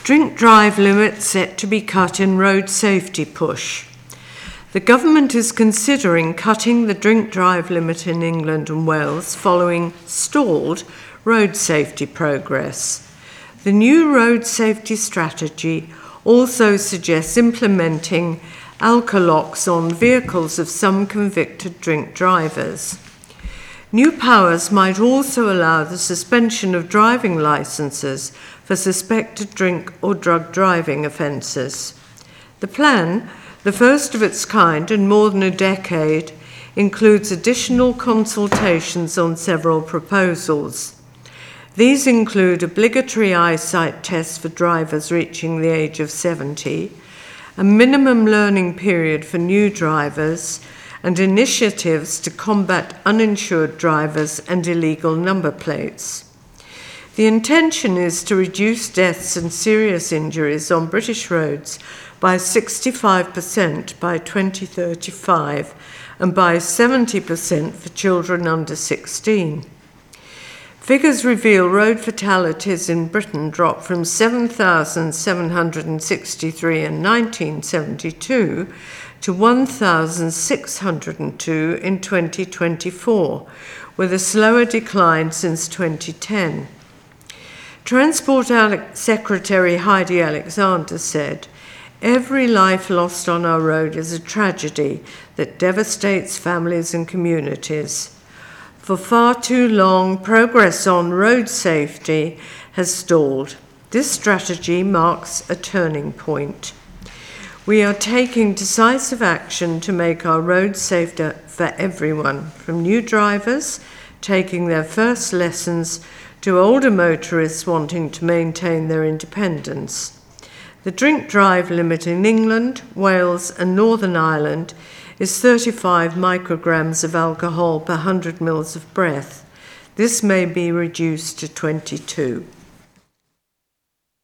Drink drive limit set to be cut in road safety push. The government is considering cutting the drink drive limit in England and Wales following stalled road safety progress. The new road safety strategy also suggests implementing alcolocks on vehicles of some convicted drink drivers. New powers might also allow the suspension of driving licences for suspected drink or drug driving offences. The plan, the first of its kind in more than a decade, includes additional consultations on several proposals. These include obligatory eyesight tests for drivers reaching the age of 70, a minimum learning period for new drivers, and initiatives to combat uninsured drivers and illegal number plates. The intention is to reduce deaths and serious injuries on British roads by 65% by 2035 and by 70% for children under 16. Figures reveal road fatalities in Britain dropped from 7,763 in 1972 to 1,602 in 2024, with a slower decline since 2010. Transport Secretary Heidi Alexander said, "Every life lost on our road is a tragedy that devastates families and communities. For far too long, progress on road safety has stalled. This strategy marks a turning point. We are taking decisive action to make our roads safer for everyone, from new drivers taking their first lessons to older motorists wanting to maintain their independence. The drink drive limit in England, Wales and Northern Ireland is 35 micrograms of alcohol per 100 mils of breath. This may be reduced to 22.